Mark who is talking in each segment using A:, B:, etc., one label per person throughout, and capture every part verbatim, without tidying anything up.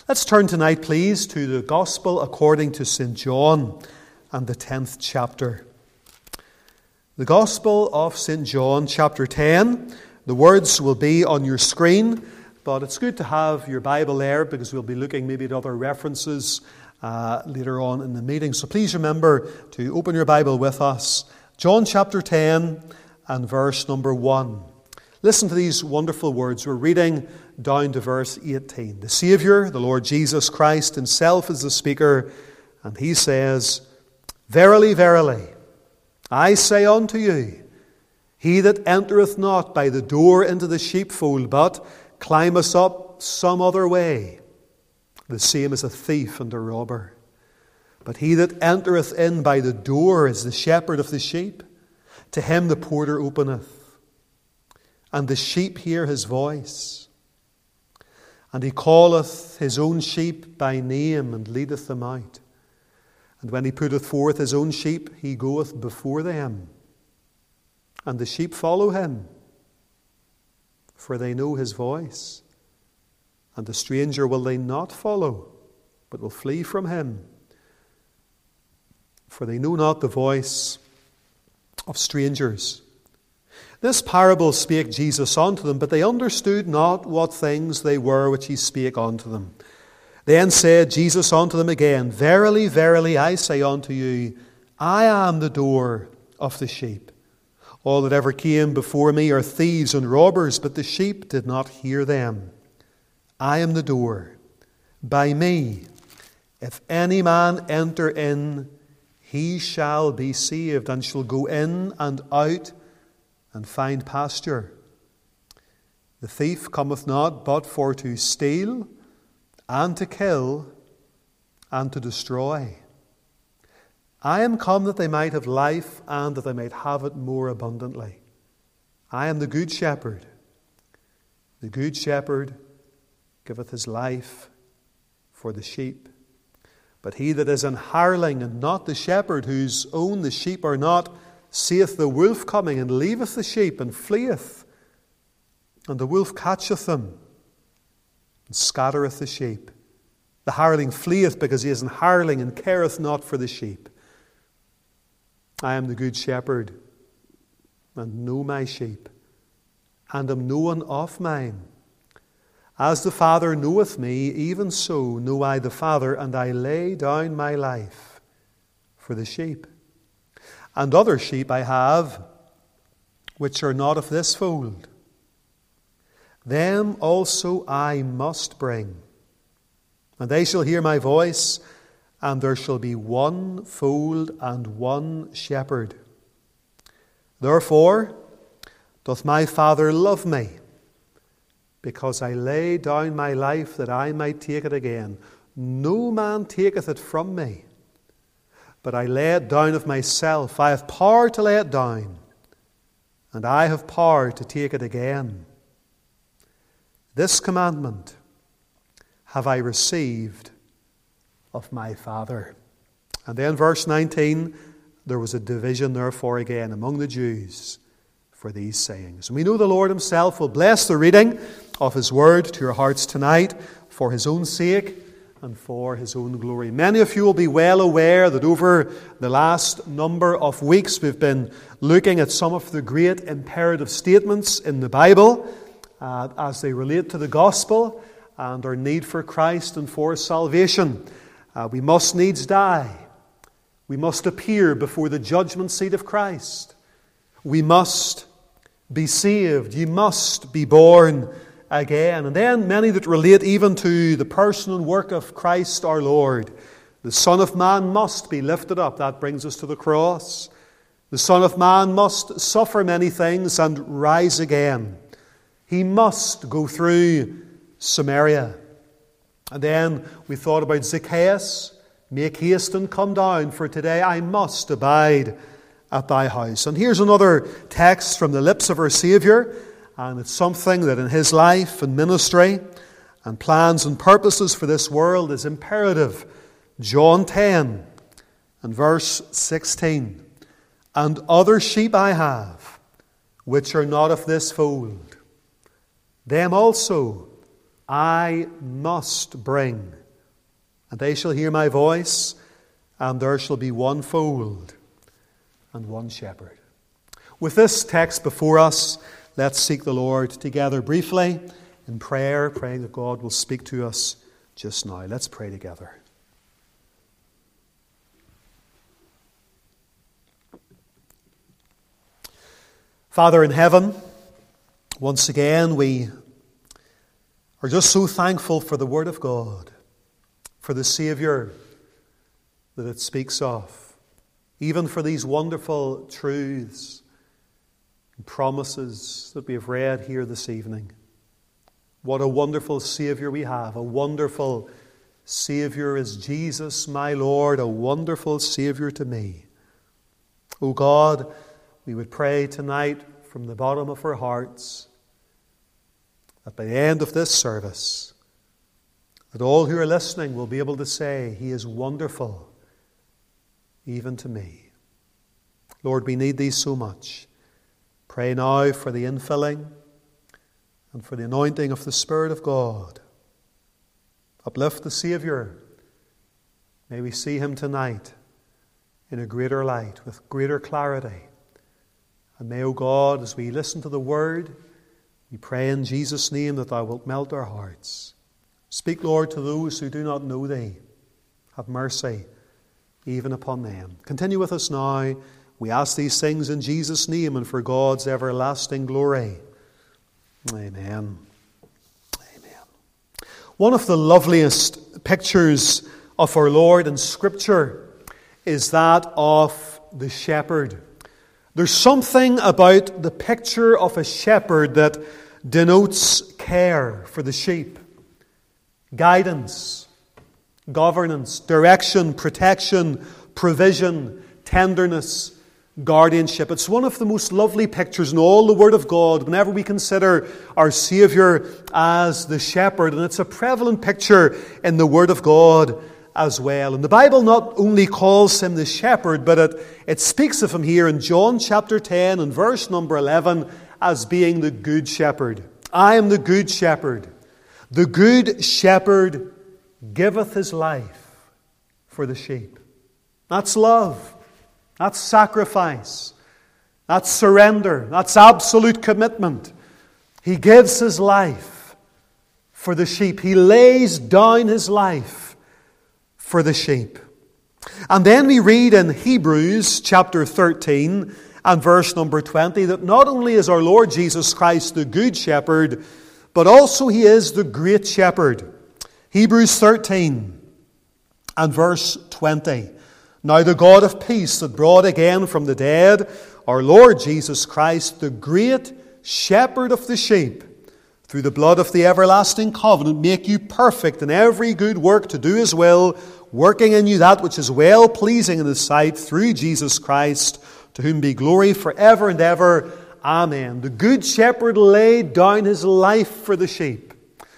A: Let's turn tonight, please, to the Gospel according to Saint John and the tenth chapter. The Gospel of Saint John, chapter ten. The words will be on your screen, but it's good to have your Bible there because we'll be looking maybe at other references uh, later on in the meeting. So please remember to open your Bible with us. John chapter ten and verse number one. Listen to these wonderful words. We're reading down to verse eighteen. The Saviour, the Lord Jesus Christ himself is the speaker, and he says, Verily, verily, I say unto you, he that entereth not by the door into the sheepfold, but climbeth up some other way, the same is a thief and a robber. But he that entereth in by the door is the shepherd of the sheep. To him the porter openeth, and the sheep hear his voice. And he calleth his own sheep by name, and leadeth them out. And when he putteth forth his own sheep, he goeth before them. And the sheep follow him, for they know his voice. And the stranger will they not follow, but will flee from him. For they know not the voice of strangers. This parable spake Jesus unto them, but they understood not what things they were which he spake unto them. Then said Jesus unto them again, Verily, verily, I say unto you, I am the door of the sheep. All that ever came before me are thieves and robbers, but the sheep did not hear them. I am the door. By me, if any man enter in, he shall be saved, and shall go in and out and find pasture. The thief cometh not but for to steal, and to kill, and to destroy. I am come that they might have life, and that they might have it more abundantly. I am the good shepherd. The good shepherd giveth his life for the sheep. But he that is an hireling, and not the shepherd, whose own the sheep are not, seeth the wolf coming, and leaveth the sheep, and fleeth. And the wolf catcheth them, and scattereth the sheep. The hireling fleeth, because he is an hireling, and careth not for the sheep. I am the good shepherd, and know my sheep, and am known of mine. As the Father knoweth me, even so know I the Father, and I lay down my life for the sheep. And other sheep I have, which are not of this fold. Them also I must bring. And they shall hear my voice, and there shall be one fold and one shepherd. Therefore doth my Father love me, because I lay down my life that I might take it again. No man taketh it from me, but I lay it down of myself. I have power to lay it down, and I have power to take it again. This commandment have I received of my Father. And then verse nineteen, there was a division therefore again among the Jews for these sayings. And we know the Lord himself will bless the reading of his word to your hearts tonight for his own sake and for his own glory. Many of you will be well aware that over the last number of weeks we've been looking at some of the great imperative statements in the Bible uh, as they relate to the gospel and our need for Christ and for salvation. Uh, we must needs die. We must appear before the judgment seat of Christ. We must be saved. Ye must be born again. And then many that relate even to the person and work of Christ our Lord. The Son of Man must be lifted up. That brings us to the cross. The Son of Man must suffer many things and rise again. He must go through Samaria. And then we thought about Zacchaeus. Make haste and come down, for today I must abide at thy house. And here's another text from the lips of our Saviour, and it's something that in his life and ministry and plans and purposes for this world is imperative. John ten and verse sixteen. And other sheep I have, which are not of this fold. Them also I must bring. And they shall hear my voice, and there shall be one fold and one shepherd. With this text before us, let's seek the Lord together briefly in prayer, praying that God will speak to us just now. Let's pray together. Father in heaven, once again we are just so thankful for the Word of God, for the Saviour that it speaks of, even for these wonderful truths and promises that we have read here this evening. What a wonderful Saviour we have. A wonderful Saviour is Jesus, my Lord, a wonderful Saviour to me. O God, we would pray tonight from the bottom of our hearts that by the end of this service, that all who are listening will be able to say, He is wonderful, even to me. Lord, we need Thee so much. Pray now for the infilling and for the anointing of the Spirit of God. Uplift the Saviour. May we see Him tonight in a greater light, with greater clarity. And may, O God, as we listen to the Word, we pray in Jesus' name that Thou wilt melt our hearts. Speak, Lord, to those who do not know Thee. Have mercy even upon them. Continue with us now. We ask these things in Jesus' name and for God's everlasting glory. Amen. Amen. One of the loveliest pictures of our Lord in Scripture is that of the shepherd. There's something about the picture of a shepherd that denotes care for the sheep, guidance, governance, direction, protection, provision, tenderness, guardianship. It's one of the most lovely pictures in all the Word of God whenever we consider our Saviour as the shepherd. And it's a prevalent picture in the Word of God as well. And the Bible not only calls Him the shepherd, but it, it speaks of Him here in John chapter ten and verse number eleven as being the good shepherd. I am the good shepherd. The good shepherd giveth his life for the sheep. That's love. That's sacrifice. That's surrender. That's absolute commitment. He gives his life for the sheep. He lays down his life for the sheep. And then we read in Hebrews chapter thirteen and verse number twenty that not only is our Lord Jesus Christ the good shepherd, but also He is the great shepherd. Hebrews thirteen and verse twenty. Now the God of peace that brought again from the dead our Lord Jesus Christ, the great shepherd of the sheep, through the blood of the everlasting covenant, make you perfect in every good work to do His will, working in you that which is well-pleasing in His sight, through Jesus Christ, to whom be glory forever and ever. Amen. The good shepherd laid down his life for the sheep.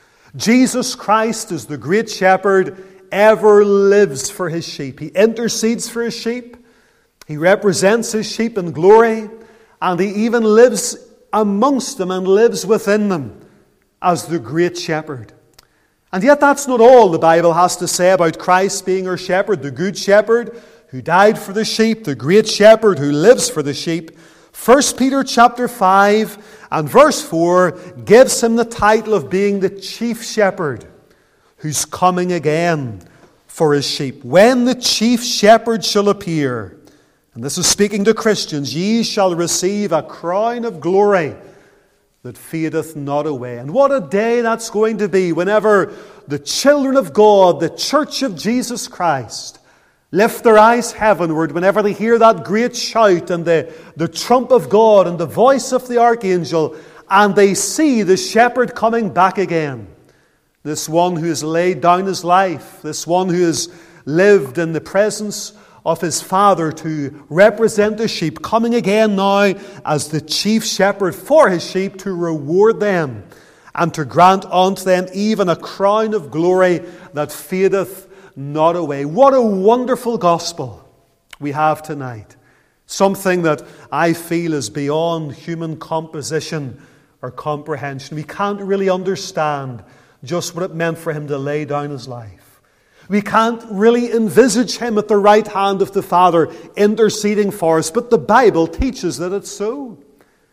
A: Jesus Christ, as the great shepherd, ever lives for His sheep. He intercedes for His sheep. He represents His sheep in glory. And He even lives amongst them and lives within them as the great shepherd. And yet that's not all the Bible has to say about Christ being our shepherd, the good shepherd who died for the sheep, the great shepherd who lives for the sheep. First Peter chapter five and verse four gives Him the title of being the chief shepherd who's coming again for His sheep. When the chief shepherd shall appear, and this is speaking to Christians, ye shall receive a crown of glory that fadeth not away. And what a day that's going to be whenever the children of God, the church of Jesus Christ, lift their eyes heavenward, whenever they hear that great shout and the, the trump of God and the voice of the archangel, and they see the shepherd coming back again. This one who has laid down his life, this one who has lived in the presence of his Father to represent the sheep, coming again now as the chief shepherd for his sheep to reward them and to grant unto them even a crown of glory that fadeth not away. What a wonderful gospel we have tonight. Something that I feel is beyond human composition or comprehension. We can't really understand just what it meant for him to lay down his life. We can't really envisage him at the right hand of the Father interceding for us, but the Bible teaches that it's so.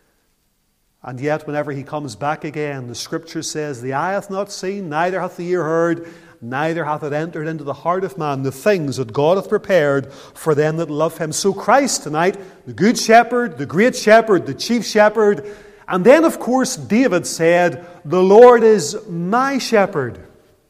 A: And yet, whenever he comes back again, the Scripture says, the eye hath not seen, neither hath the ear heard, neither hath it entered into the heart of man the things that God hath prepared for them that love him. So Christ tonight, the good shepherd, the great shepherd, the chief shepherd. And then, of course, David said, the Lord is my shepherd.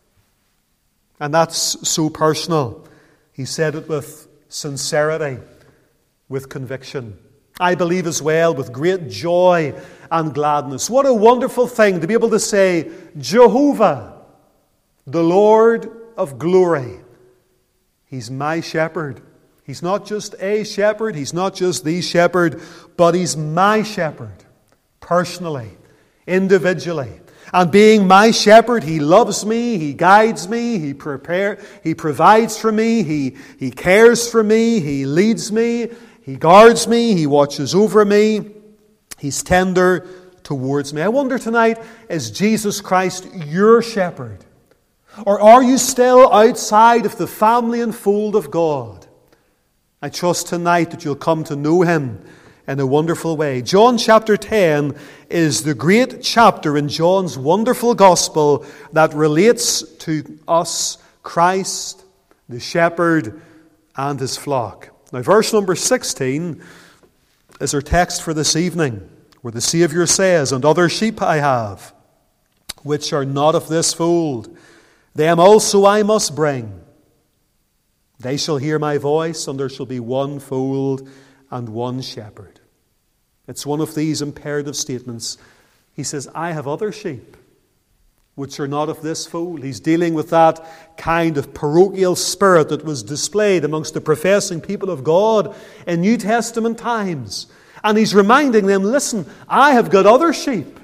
A: And that's so personal. He said it with sincerity, with conviction. I believe as well with great joy and gladness. What a wonderful thing to be able to say, Jehovah, the Lord of glory. He's my shepherd. He's not just a shepherd. He's not just the shepherd, but he's my shepherd. Personally, individually. And being my shepherd, he loves me, he guides me, he prepare, he provides for me, he, he cares for me, he leads me, he guards me, he watches over me, he's tender towards me. I wonder tonight, is Jesus Christ your shepherd? Or are you still outside of the family and fold of God? I trust tonight that you'll come to know him in a wonderful way. John chapter ten is the great chapter in John's wonderful gospel that relates to us, Christ, the shepherd, and his flock. Now, verse number sixteen is our text for this evening, where the Saviour says, and other sheep I have, which are not of this fold, them also I must bring. They shall hear my voice, and there shall be one fold and one shepherd. It's one of these imperative statements. He says, I have other sheep, which are not of this fold. He's dealing with that kind of parochial spirit that was displayed amongst the professing people of God in New Testament times. And he's reminding them, listen, I have got other sheep,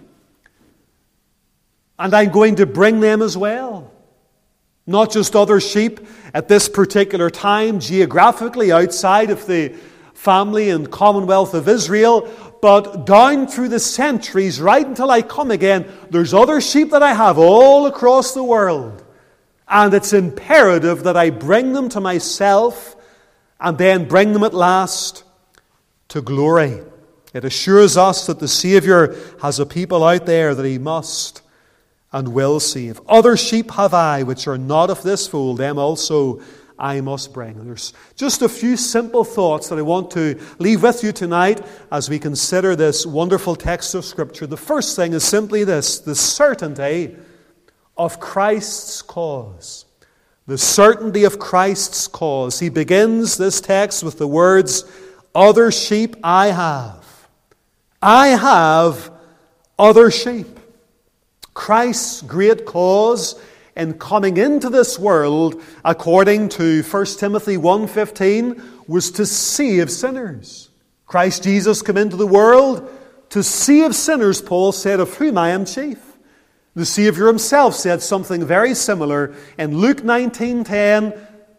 A: and I'm going to bring them as well. Not just other sheep at this particular time, geographically outside of the family and commonwealth of Israel, but down through the centuries, right until I come again, there's other sheep that I have all across the world. And it's imperative that I bring them to myself and then bring them at last to glory. It assures us that the Saviour has a people out there that he must and will save. Other sheep have I, which are not of this fold, them also I must bring. There's just a few simple thoughts that I want to leave with you tonight as we consider this wonderful text of Scripture. The first thing is simply this, the certainty of Christ's cause. The certainty of Christ's cause. He begins this text with the words, other sheep I have. I have other sheep. Christ's great cause in coming into this world, according to First Timothy one fifteen, was to save sinners. Christ Jesus came into the world to save sinners, Paul said, of whom I am chief. The Saviour himself said something very similar in Luke nineteen ten.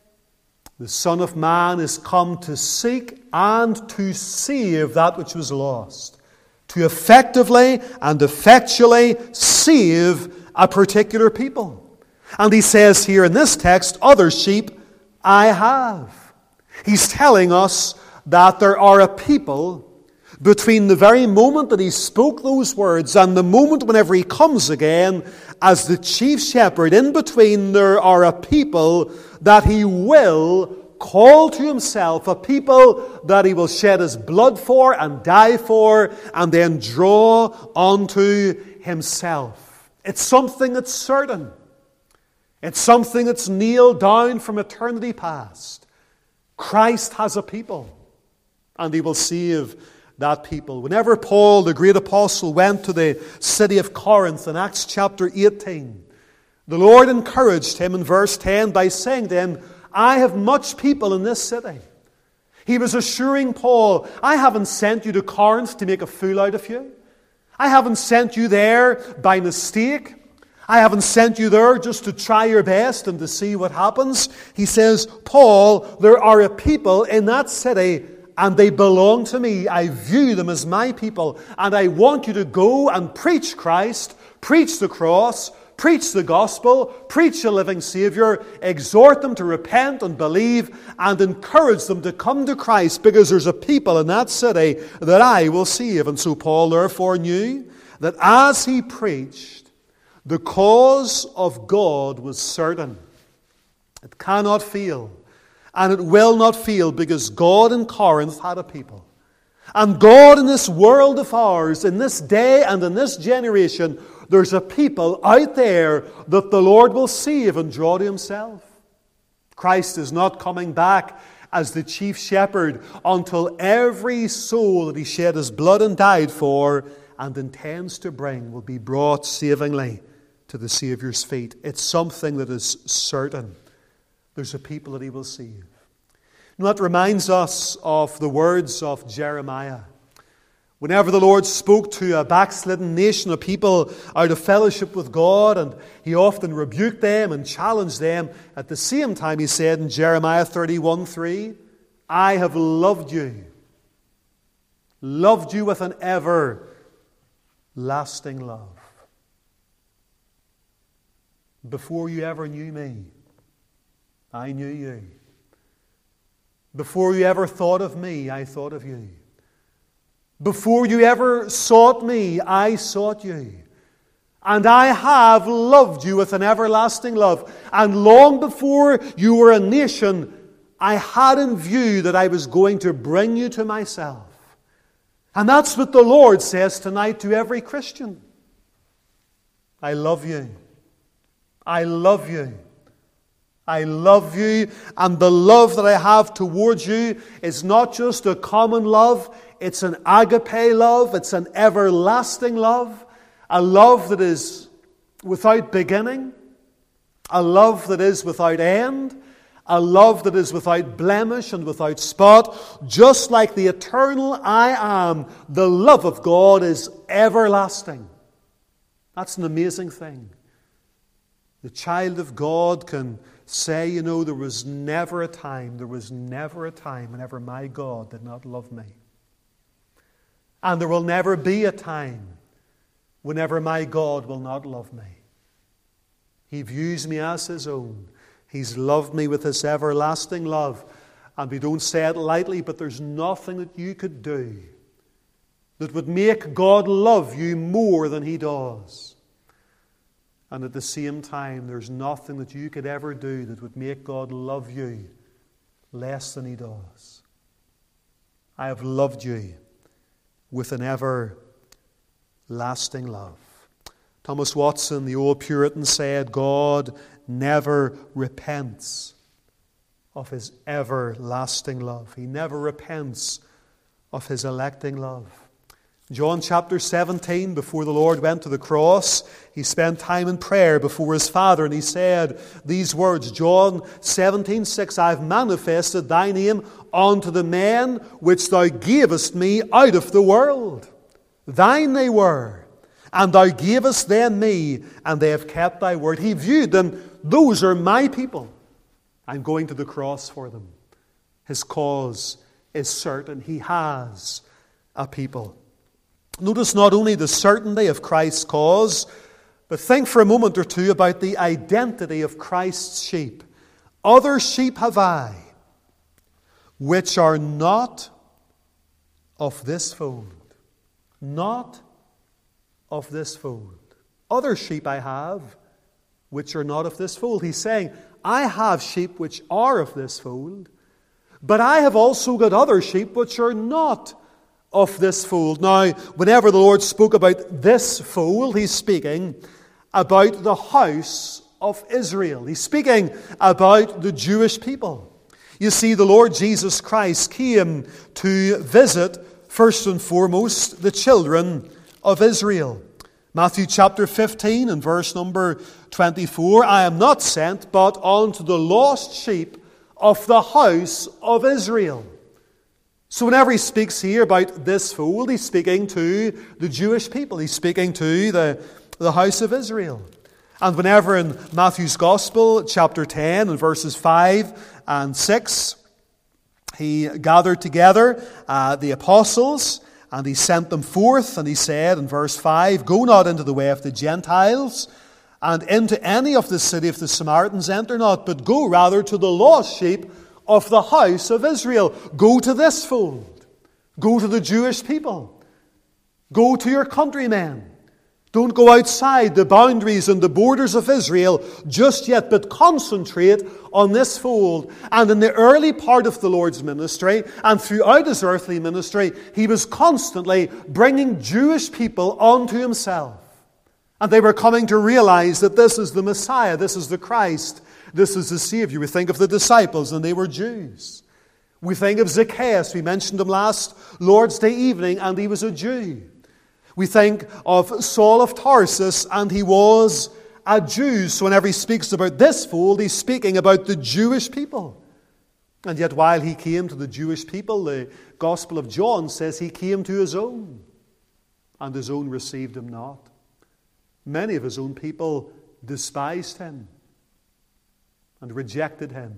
A: The Son of Man is come to seek and to save that which was lost. To effectively and effectually save a particular people. And he says here in this text, other sheep I have. He's telling us that there are a people between the very moment that he spoke those words and the moment whenever he comes again as the chief shepherd. In between there are a people that he will call to himself, a people that he will shed his blood for and die for and then draw unto himself. It's something that's certain. It's something that's nailed down from eternity past. Christ has a people, and he will save that people. Whenever Paul, the great apostle, went to the city of Corinth in Acts chapter eighteen, the Lord encouraged him in verse ten by saying to him, I have much people in this city. He was assuring Paul, I haven't sent you to Corinth to make a fool out of you. I haven't sent you there by mistake. I haven't sent you there just to try your best and to see what happens. He says, Paul, there are a people in that city and they belong to me. I view them as my people. And I want you to go and preach Christ, preach the cross, Preach the gospel, preach a living Savior, exhort them to repent and believe, and encourage them to come to Christ, because there's a people in that city that I will save. And so Paul therefore knew that as he preached, the cause of God was certain. It cannot fail, and it will not fail, because God in Corinth had a people. And God in this world of ours, in this day and in this generation, there's a people out there that the Lord will save and draw to Himself. Christ is not coming back as the chief shepherd until every soul that He shed His blood and died for and intends to bring will be brought savingly to the Saviour's feet. It's something that is certain. There's a people that He will save. And that reminds us of the words of Jeremiah. Whenever the Lord spoke to a backslidden nation of people out of fellowship with God, and He often rebuked them and challenged them, at the same time He said in Jeremiah thirty-one three, I have loved you, loved you with an everlasting love. Before you ever knew me, I knew you. Before you ever thought of me, I thought of you. Before you ever sought me, I sought you. And I have loved you with an everlasting love. And long before you were a nation, I had in view that I was going to bring you to myself. And that's what the Lord says tonight to every Christian. I love you. I love you. I love you, and the love that I have towards you is not just a common love, it's an agape love, it's an everlasting love, a love that is without beginning, a love that is without end, a love that is without blemish and without spot. Just like the eternal I am, the love of God is everlasting. That's an amazing thing. The child of God can say, you know, there was never a time, there was never a time whenever my God did not love me. And there will never be a time whenever my God will not love me. He views me as His own. He's loved me with this everlasting love. And we don't say it lightly, but there's nothing that you could do that would make God love you more than He does. And at the same time, there's nothing that you could ever do that would make God love you less than He does. I have loved you with an everlasting love. Thomas Watson, the old Puritan, said, God never repents of His everlasting love. He never repents of His electing love. John chapter seventeen, before the Lord went to the cross, He spent time in prayer before His Father, and He said these words, John seventeen six, I have manifested Thy name unto the men which Thou gavest me out of the world. Thine they were, and Thou gavest them me, and they have kept Thy word. He viewed them, those are my people. I'm going to the cross for them. His cause is certain. He has a people. Notice not only the certainty of Christ's cause, but think for a moment or two about the identity of Christ's sheep. Other sheep have I, which are not of this fold. Not of this fold. Other sheep I have, which are not of this fold. He's saying, I have sheep which are of this fold, but I have also got other sheep which are not of this fold. Now, whenever the Lord spoke about this fold, He's speaking about the house of Israel. He's speaking about the Jewish people. You see, the Lord Jesus Christ came to visit, first and foremost, the children of Israel. Matthew chapter fifteen and verse number twenty-four, I am not sent but unto the lost sheep of the house of Israel. So whenever He speaks here about this fold, He's speaking to the Jewish people. He's speaking to the, the house of Israel. And whenever in Matthew's Gospel, chapter ten, and verses five and six, He gathered together uh, the apostles, and He sent them forth, and He said in verse five, Go not into the way of the Gentiles, and into any of the city of the Samaritans enter not, but go rather to the lost sheep of the house of Israel. Go to this fold. Go to the Jewish people. Go to your countrymen. Don't go outside the boundaries and the borders of Israel just yet, but concentrate on this fold. And in the early part of the Lord's ministry, and throughout his earthly ministry, he was constantly bringing Jewish people onto himself. And they were coming to realize that this is the Messiah, this is the Christ, this is the Savior. We think of the disciples, and they were Jews. We think of Zacchaeus. We mentioned him last Lord's Day evening, and he was a Jew. We think of Saul of Tarsus, and he was a Jew. So whenever he speaks about this fold, he's speaking about the Jewish people. And yet while he came to the Jewish people, the Gospel of John says he came to his own, and his own received him not. Many of his own people despised him and rejected him,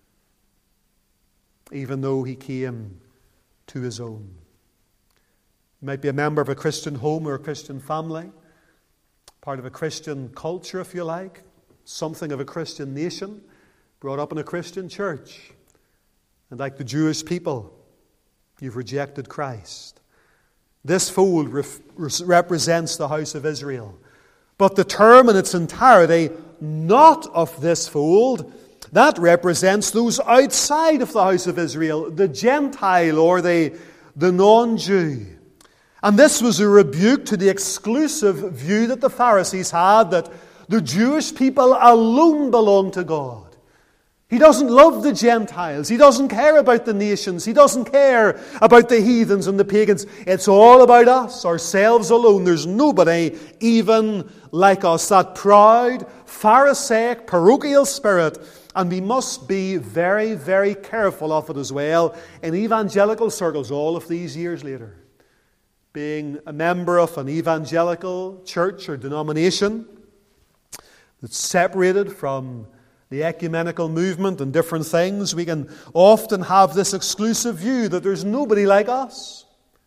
A: even though he came to his own. You might be a member of a Christian home or a Christian family, part of a Christian culture, if you like, something of a Christian nation, brought up in a Christian church. And like the Jewish people, you've rejected Christ. This fold ref- represents the house of Israel. But the term in its entirety, not of this fold, that represents those outside of the house of Israel, the Gentile or the, the non-Jew. And this was a rebuke to the exclusive view that the Pharisees had, that the Jewish people alone belong to God. He doesn't love the Gentiles. He doesn't care about the nations. He doesn't care about the heathens and the pagans. It's all about us, ourselves alone. There's nobody even like us. That proud, Pharisaic, parochial spirit. And we must be very, very careful of it as well in evangelical circles all of these years later. Being a member of an evangelical church or denomination that's separated from the ecumenical movement and different things, we can often have this exclusive view that there's nobody like us.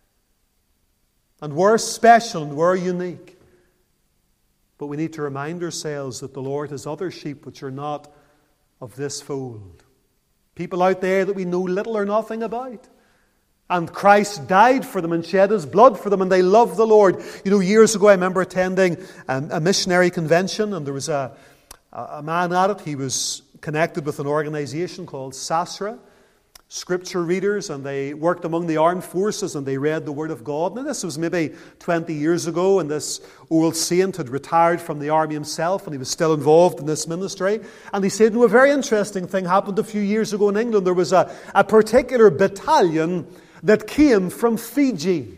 A: And we're special and we're unique. But we need to remind ourselves that the Lord has other sheep which are not of this fold. People out there that we know little or nothing about. And Christ died for them and shed his blood for them, and they love the Lord. You know, years ago I remember attending a missionary convention, and there was a A man at it. He was connected with an organization called SASRA, scripture readers, and they worked among the armed forces and they read the Word of God. Now this was maybe twenty years ago, and this old saint had retired from the army himself, and he was still involved in this ministry. And he said, no, a very interesting thing happened a few years ago in England. There was a, a particular battalion that came from Fiji.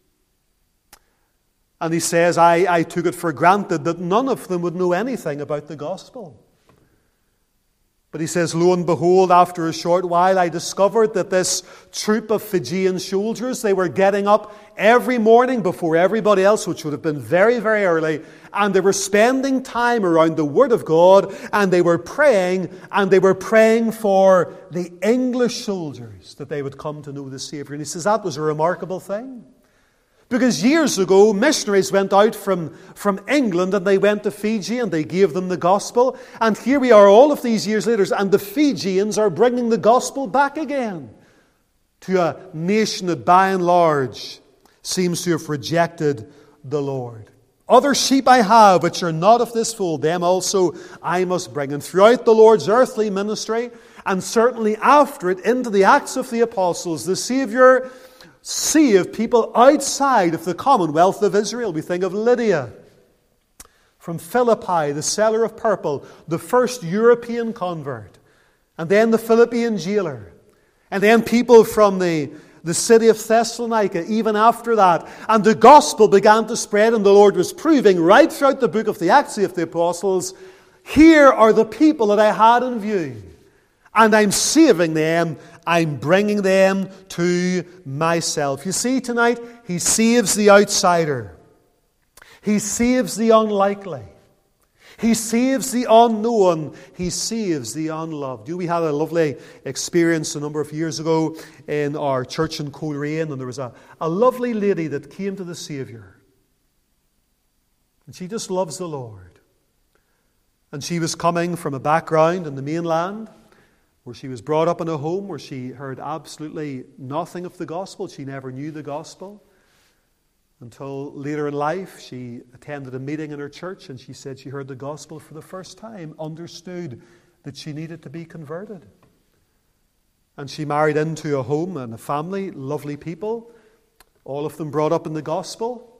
A: And he says, I, I took it for granted that none of them would know anything about the gospel. But he says, lo and behold, after a short while, I discovered that this troop of Fijian soldiers, they were getting up every morning before everybody else, which would have been very, very early, and they were spending time around the Word of God, and they were praying, and they were praying for the English soldiers that they would come to know the Savior. And he says that was a remarkable thing. Because years ago, missionaries went out from, from England and they went to Fiji and they gave them the gospel. And here we are all of these years later, and the Fijians are bringing the gospel back again to a nation that by and large seems to have rejected the Lord. Other sheep I have which are not of this fold, them also I must bring. And throughout the Lord's earthly ministry, and certainly after it into the Acts of the Apostles, the Savior saved people outside of the commonwealth of Israel. We think of Lydia from Philippi, the seller of purple, the first European convert, and then the Philippian jailer, and then people from the, the city of Thessalonica, even after that. And the gospel began to spread, and the Lord was proving right throughout the book of the Acts of the Apostles, here are the people that I had in view, and I'm saving them. I'm bringing them to myself. You see, tonight, He saves the outsider. He saves the unlikely. He saves the unknown. He saves the unloved. You know, we had a lovely experience a number of years ago in our church in Coleraine, and there was a, a lovely lady that came to the Savior. And she just loves the Lord. And she was coming from a background in the mainland where she was brought up in a home where she heard absolutely nothing of the gospel. She never knew the gospel until later in life she attended a meeting in her church and she said she heard the gospel for the first time, understood that she needed to be converted. And she married into a home and a family, lovely people, all of them brought up in the gospel.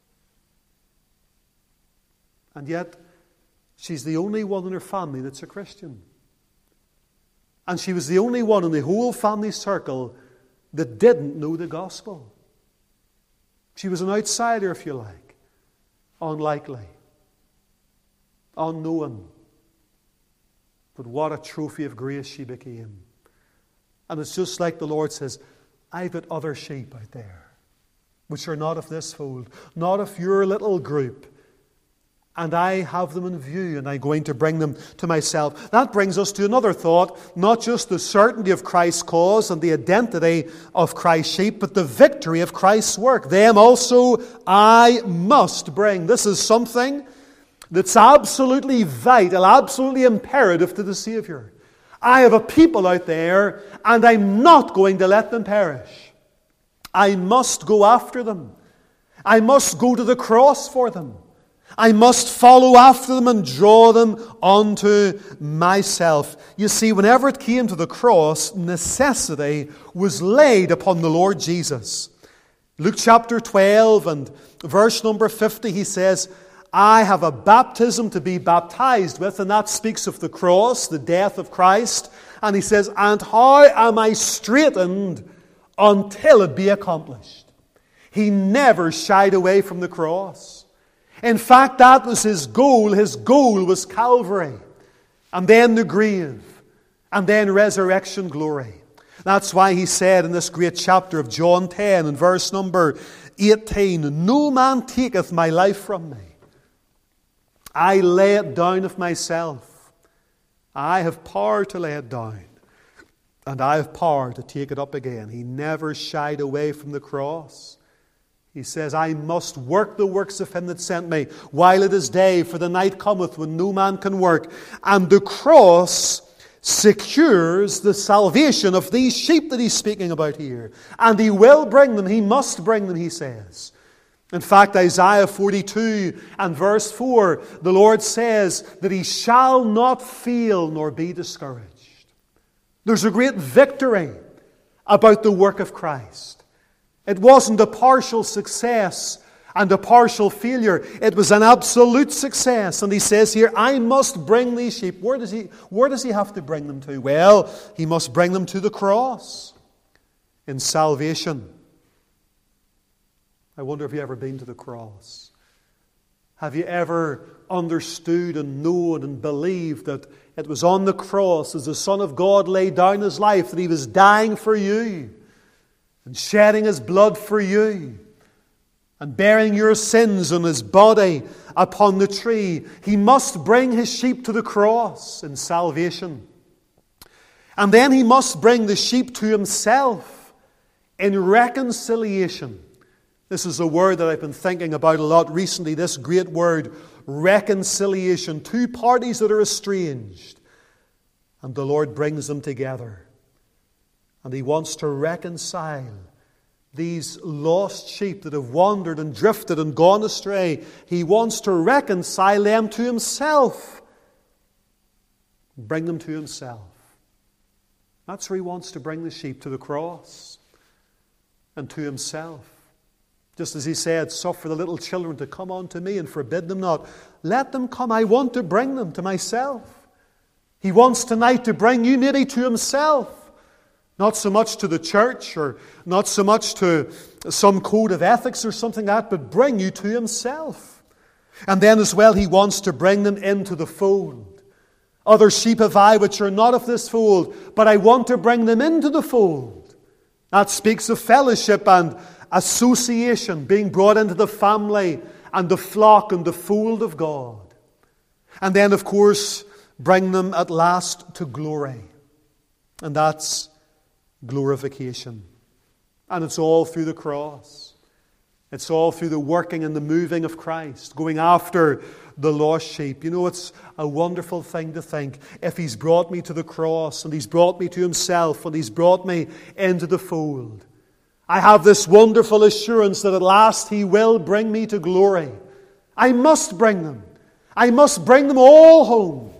A: And yet, she's the only one in her family that's a Christian. And she was the only one in the whole family circle that didn't know the gospel. She was an outsider, if you like. Unlikely. Unknown. But what a trophy of grace she became. And it's just like the Lord says, I've got other sheep out there, which are not of this fold, not of your little group. And I have them in view, and I'm going to bring them to myself. That brings us to another thought, not just the certainty of Christ's cause and the identity of Christ's sheep, but the victory of Christ's work. Them also I must bring. This is something that's absolutely vital, absolutely imperative to the Savior. I have a people out there, and I'm not going to let them perish. I must go after them. I must go to the cross for them. I must follow after them and draw them unto myself. You see, whenever it came to the cross, necessity was laid upon the Lord Jesus. Luke chapter twelve and verse number fifty, he says, I have a baptism to be baptized with, and that speaks of the cross, the death of Christ. And he says, and how am I straitened until it be accomplished? He never shied away from the cross. In fact, that was his goal. His goal was Calvary, and then the grave, and then resurrection glory. That's why he said in this great chapter of John ten, in verse number eighteen, no man taketh my life from me. I lay it down of myself. I have power to lay it down, and I have power to take it up again. He never shied away from the cross. He says, I must work the works of him that sent me while it is day, for the night cometh when no man can work. And the cross secures the salvation of these sheep that he's speaking about here. And he will bring them. He must bring them, he says. In fact, Isaiah forty-two and verse four, the Lord says that he shall not fail nor be discouraged. There's a great victory about the work of Christ. It wasn't a partial success and a partial failure. It was an absolute success. And he says here, I must bring these sheep. Where does he, where does he have to bring them to? Well, he must bring them to the cross in salvation. I wonder if you've ever been to the cross. Have you ever understood and known and believed that it was on the cross as the Son of God laid down his life, that he was dying for you and shedding his blood for you and bearing your sins on his body upon the tree? He must bring his sheep to the cross in salvation. And then he must bring the sheep to himself in reconciliation. This is a word that I've been thinking about a lot recently, this great word, reconciliation. Two parties that are estranged, and the Lord brings them together. And he wants to reconcile these lost sheep that have wandered and drifted and gone astray. He wants to reconcile them to himself. Bring them to himself. That's where he wants to bring the sheep, to the cross and to himself. Just as he said, suffer the little children to come unto me and forbid them not. Let them come. I want to bring them to myself. He wants tonight to bring you maybe to himself. Not so much to the church or not so much to some code of ethics or something like that, but bring you to himself. And then as well, he wants to bring them into the fold. Other sheep have I which are not of this fold, but I want to bring them into the fold. That speaks of fellowship and association, being brought into the family and the flock and the fold of God. And then, of course, bring them at last to glory. And that's glorification. And it's all through the cross. It's all through the working and the moving of Christ, going after the lost sheep. You know, it's a wonderful thing to think, if He's brought me to the cross, and He's brought me to Himself, and He's brought me into the fold, I have this wonderful assurance that at last He will bring me to glory. I must bring them. I must bring them all home.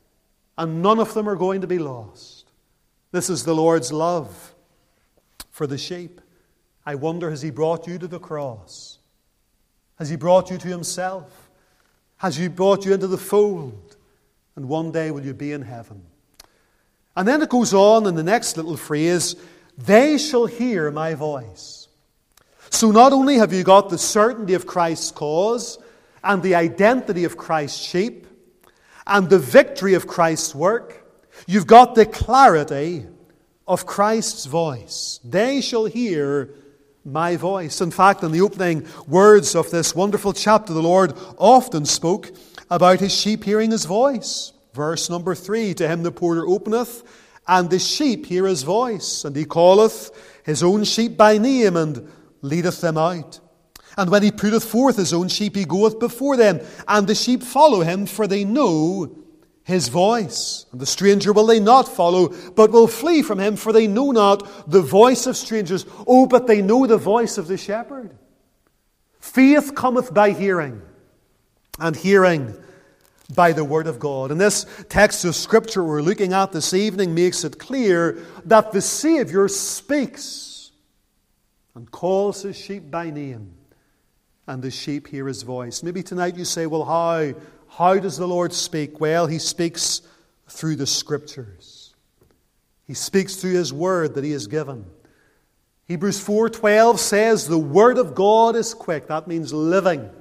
A: And none of them are going to be lost. This is the Lord's love for the sheep. I wonder, has He brought you to the cross? Has He brought you to Himself? Has He brought you into the fold? And one day will you be in heaven? And then it goes on in the next little phrase, they shall hear my voice. So not only have you got the certainty of Christ's cause and the identity of Christ's sheep and the victory of Christ's work, you've got the clarity of Christ's voice. They shall hear my voice. In fact, in the opening words of this wonderful chapter, the Lord often spoke about His sheep hearing His voice. Verse number three, to Him the porter openeth, and the sheep hear His voice, and He calleth His own sheep by name, and leadeth them out. And when He putteth forth His own sheep, He goeth before them, and the sheep follow Him, for they know His voice. And the stranger will they not follow, but will flee from him, for they know not the voice of strangers. Oh, but they know the voice of the shepherd. Faith cometh by hearing, and hearing by the word of God. And this text of Scripture we're looking at this evening makes it clear that the Saviour speaks and calls His sheep by name, and the sheep hear His voice. Maybe tonight you say, well, how? How does the Lord speak? Well, He speaks through the Scriptures. He speaks through His Word that He has given. Hebrews four twelve says, the Word of God is quick. That means living.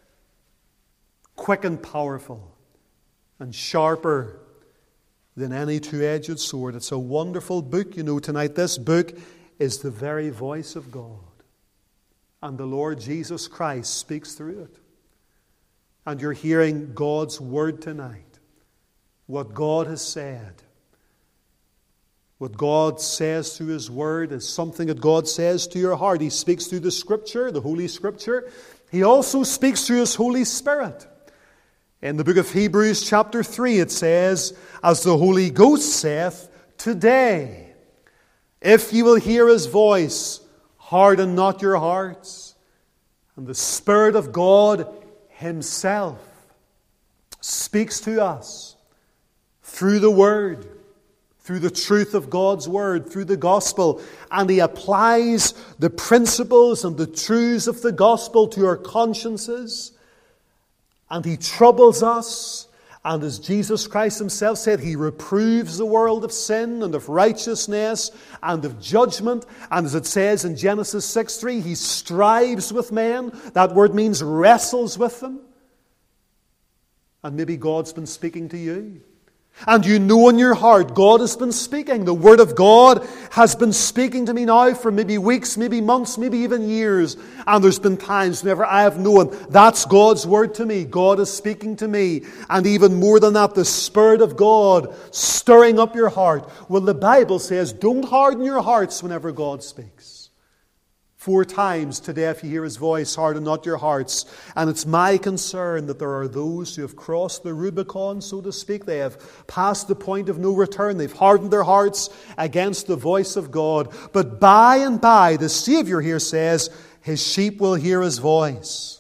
A: Quick and powerful. And sharper than any two-edged sword. It's a wonderful book. You know, tonight this book is the very voice of God. And the Lord Jesus Christ speaks through it. And you're hearing God's Word tonight. What God has said. What God says through His Word is something that God says to your heart. He speaks through the Scripture, the Holy Scripture. He also speaks through His Holy Spirit. In the book of Hebrews chapter three it says, as the Holy Ghost saith, today, if ye will hear His voice, harden not your hearts. And the Spirit of God Himself speaks to us through the Word, through the truth of God's Word, through the Gospel, and He applies the principles and the truths of the Gospel to our consciences, and He troubles us, and as Jesus Christ Himself said, He reproves the world of sin and of righteousness and of judgment. And as it says in Genesis six three, He strives with men. That word means wrestles with them. And maybe God's been speaking to you. And you know in your heart, God has been speaking. The Word of God has been speaking to me now for maybe weeks, maybe months, maybe even years. And there's been times whenever I have known that's God's Word to me. God is speaking to me. And even more than that, the Spirit of God stirring up your heart. Well, the Bible says, don't harden your hearts whenever God speaks. Four times today, if you hear His voice, harden not your hearts. And it's my concern that there are those who have crossed the Rubicon, so to speak. They have passed the point of no return. They've hardened their hearts against the voice of God. But by and by, the Savior here says, His sheep will hear His voice.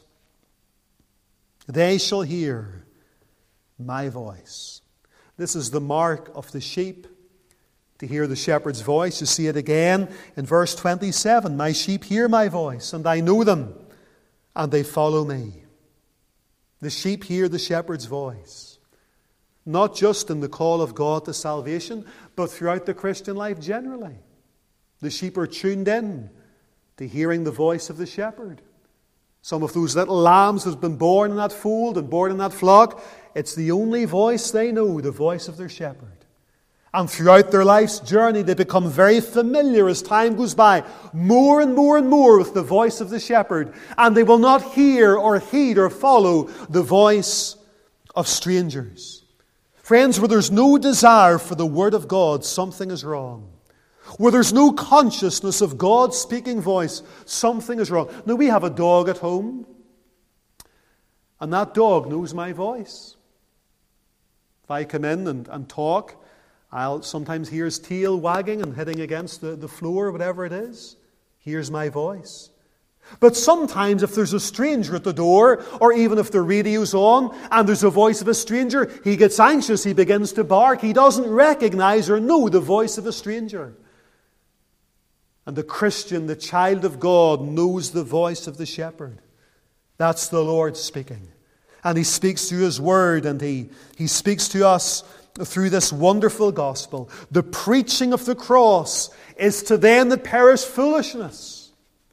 A: They shall hear my voice. This is the mark of the sheep. To hear the shepherd's voice. You see it again in verse twenty-seven. My sheep hear my voice, and I know them, and they follow me. The sheep hear the shepherd's voice. Not just in the call of God to salvation, but throughout the Christian life generally. The sheep are tuned in to hearing the voice of the shepherd. Some of those little lambs who've been born in that fold and born in that flock, it's the only voice they know, the voice of their shepherd. And throughout their life's journey, they become very familiar as time goes by, more and more and more with the voice of the shepherd. And they will not hear or heed or follow the voice of strangers. Friends, where there's no desire for the Word of God, something is wrong. where there's no consciousness of God's speaking voice, something is wrong. Now, we have a dog at home, and that dog knows my voice. If I come in and, and talk, I'll sometimes hear his tail wagging and hitting against the, the floor, whatever it is. Hears my voice. But sometimes if there's a stranger at the door, or even if the radio's on and there's a voice of a stranger, he gets anxious, he begins to bark. He doesn't recognize or know the voice of a stranger. And the Christian, the child of God, knows the voice of the shepherd. That's the Lord speaking. And He speaks through His Word, and He, he speaks to us through this wonderful gospel. The preaching of the cross is to them that perish foolishness.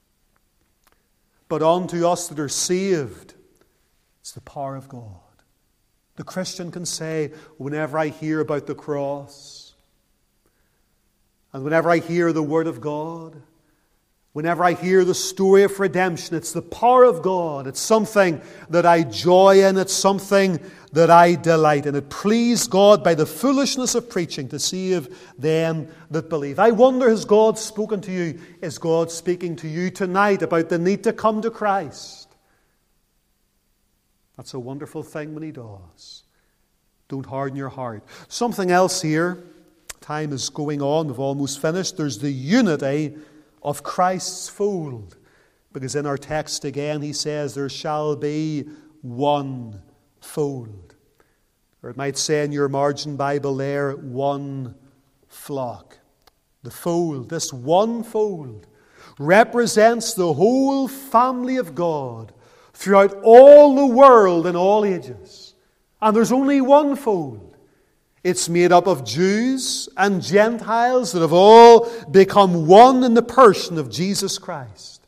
A: But unto us that are saved, it's the power of God. The Christian can say, whenever I hear about the cross, and whenever I hear the Word of God, whenever I hear the story of redemption, it's the power of God. It's something that I joy in. It's something that I delight in. It pleased God by the foolishness of preaching to save them that believe. I wonder, has God spoken to you? Is God speaking to you tonight about the need to come to Christ? That's a wonderful thing when He does. Don't harden your heart. Something else here. Time is going on. We've almost finished. There's the unity of Christ's fold. Because in our text again, he says, there shall be one fold. Or it might say in your margin Bible there, one flock. The fold, this one fold, represents the whole family of God throughout all the world in all ages. And there's only one fold. It's made up of Jews and Gentiles that have all become one in the person of Jesus Christ.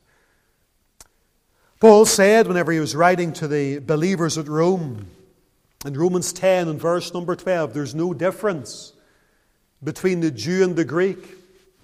A: Paul said, whenever he was writing to the believers at Rome, in Romans ten and verse number twelve, there's no difference between the Jew and the Greek.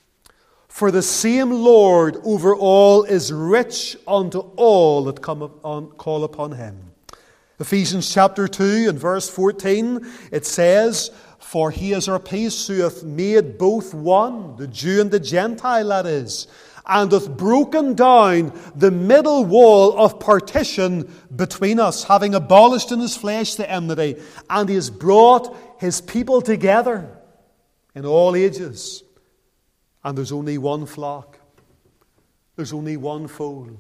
A: For the same Lord over all is rich unto all that come on, call upon Him. Ephesians chapter two and verse fourteen, it says, for He is our peace, who hath made both one, the Jew and the Gentile that is, and hath broken down the middle wall of partition between us, having abolished in His flesh the enmity, and He has brought His people together in all ages. And there's only one flock. There's only one fold.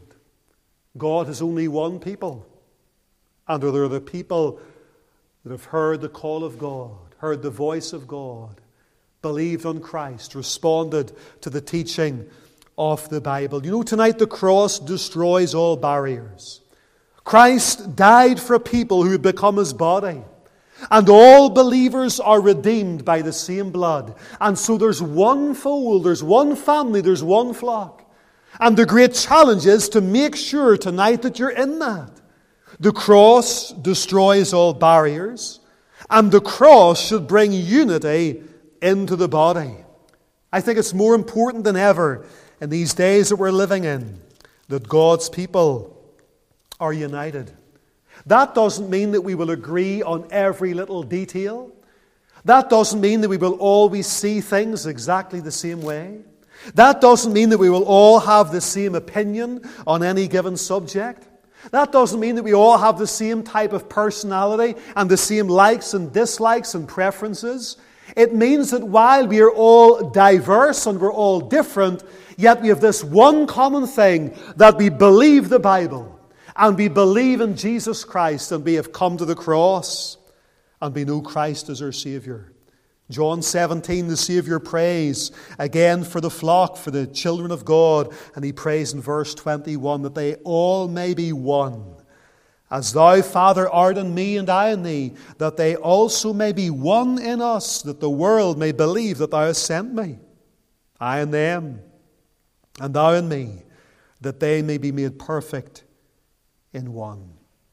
A: God has only one people. And there are the people that have heard the call of God, heard the voice of God, believed on Christ, responded to the teaching of the Bible. You know, tonight the cross destroys all barriers. Christ died for a people who had become His body. And all believers are redeemed by the same blood. And so there's one fold, there's one family, there's one flock. And the great challenge is to make sure tonight that you're in that. The cross destroys all barriers, and the cross should bring unity into the body. I think it's more important than ever in these days that we're living in that God's people are united. That doesn't mean that we will agree on every little detail. That doesn't mean that we will always see things exactly the same way. That doesn't mean that we will all have the same opinion on any given subject. That doesn't mean that we all have the same type of personality and the same likes and dislikes and preferences. It means that while we are all diverse and we're all different, yet we have this one common thing, that we believe the Bible and we believe in Jesus Christ, and we have come to the cross and we know Christ as our Savior. John seventeen, the Savior prays again for the flock, for the children of God. And He prays in verse twenty-one that they all may be one. As Thou, Father, art in me and I in Thee, that they also may be one in us, that the world may believe that Thou hast sent me. I in them, and Thou in me, that they may be made perfect in one.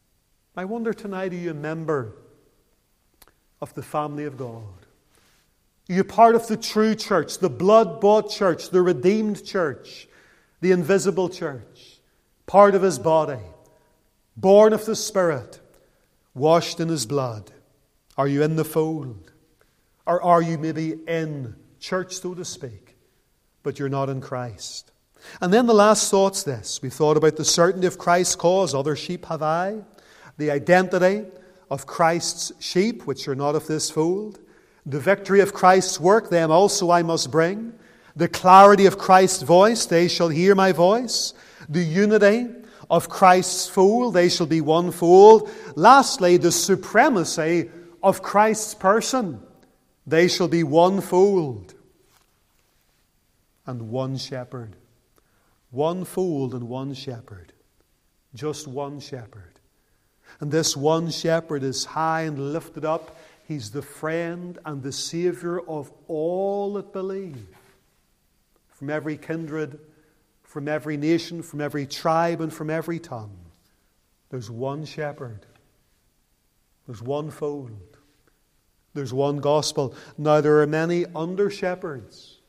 A: I wonder tonight, are you a member of the family of God? Are you part of the true church, the blood-bought church, the redeemed church, the invisible church, part of His body, born of the Spirit, washed in His blood? Are you in the fold? Or are you maybe in church, so to speak, but you're not in Christ. And then the last thought's this. We've thought about the certainty of Christ's cause, other sheep have I. The identity of Christ's sheep, which are not of this fold. The victory of Christ's work, them also I must bring. The clarity of Christ's voice, they shall hear my voice. The unity of Christ's fold, they shall be one fold. Lastly, the supremacy of Christ's person, they shall be one fold and one shepherd. One fold and one shepherd. Just one shepherd. And this one shepherd is high and lifted up. He's the friend and the Saviour of all that believe. From every kindred, from every nation, from every tribe, and from every tongue. There's one shepherd. There's one fold. There's one gospel. Now there are many under-shepherds,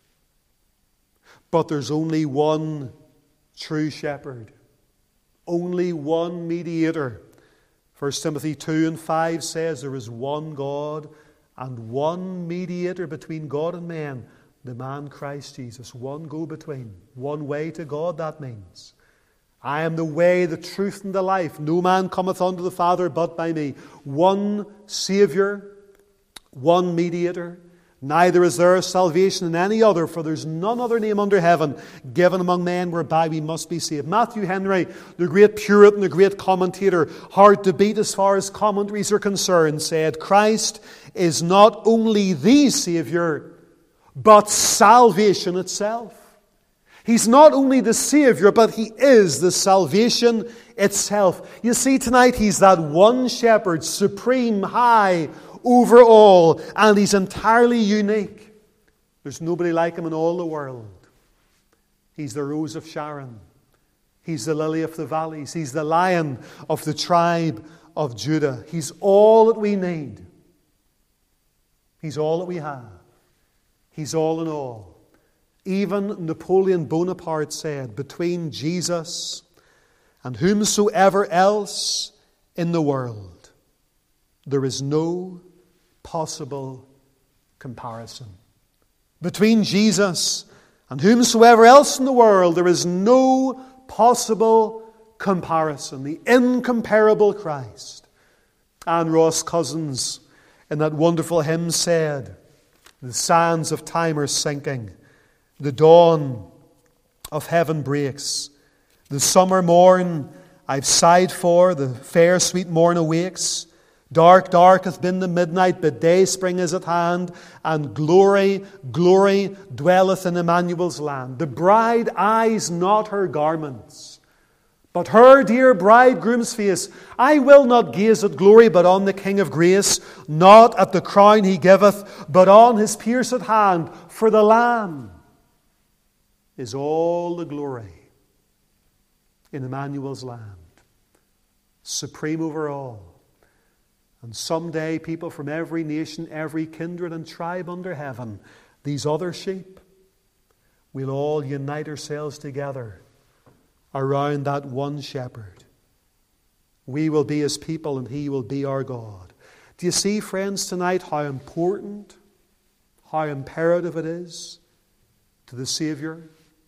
A: but there's only one true shepherd. Only one mediator. First Timothy two and five says there is one God and one mediator between God and men, the man Christ Jesus. One go-between. One way to God, that means. I am the way, the truth, and the life. No man cometh unto the Father but by me. One Saviour, one mediator. Neither is there salvation in any other, for there's none other name under heaven given among men whereby we must be saved. Matthew Henry, the great Puritan, the great commentator, hard to beat as far as commentaries are concerned, said, Christ is not only the Saviour, but salvation itself. He's not only the Saviour, but He is the salvation itself. You see, tonight He's that one shepherd, supreme, high, over all, and He's entirely unique. There's nobody like Him in all the world. He's the Rose of Sharon. He's the Lily of the Valleys. He's the Lion of the tribe of Judah. He's all that we need. He's all that we have. He's all in all. Even Napoleon Bonaparte said, between Jesus and whomsoever else in the world, there is no possible comparison. Between Jesus and whomsoever else in the world, there is no possible comparison. The incomparable Christ. Anne Ross Cousins, in that wonderful hymn, said, the sands of time are sinking. The dawn of heaven breaks. The summer morn I've sighed for, the fair sweet morn awakes. Dark, dark hath been the midnight, but day spring is at hand, and glory, glory dwelleth in Emmanuel's land. The bride eyes not her garments, but her dear bridegroom's face. I will not gaze at glory, but on the King of grace, not at the crown He giveth, but on His pierced hand. For the Lamb is all the glory in Emmanuel's land, supreme over all. And someday people from every nation, every kindred and tribe under heaven, these other sheep, we'll all unite ourselves together around that one shepherd. We will be His people and He will be our God. Do you see, friends, tonight how important, how imperative it is to the Saviour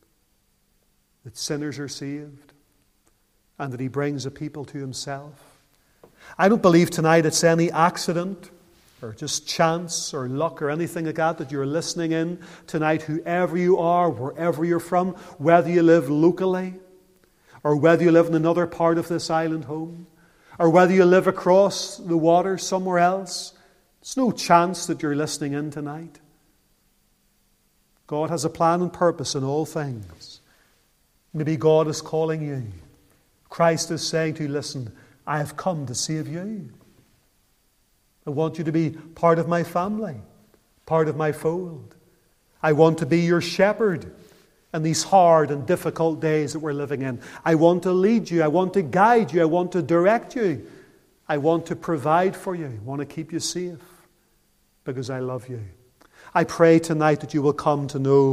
A: that sinners are saved and that He brings a people to Himself? I don't believe tonight it's any accident or just chance or luck or anything like that that you're listening in tonight, whoever you are, wherever you're from, whether you live locally or whether you live in another part of this island home or whether you live across the water somewhere else. It's no chance that you're listening in tonight. God has a plan and purpose in all things. Maybe God is calling you. Christ is saying to you, listen, I have come to save you. I want you to be part of my family, part of my fold. I want to be your shepherd in these hard and difficult days that we're living in. I want to lead you. I want to guide you. I want to direct you. I want to provide for you. I want to keep you safe because I love you. I pray tonight that you will come to know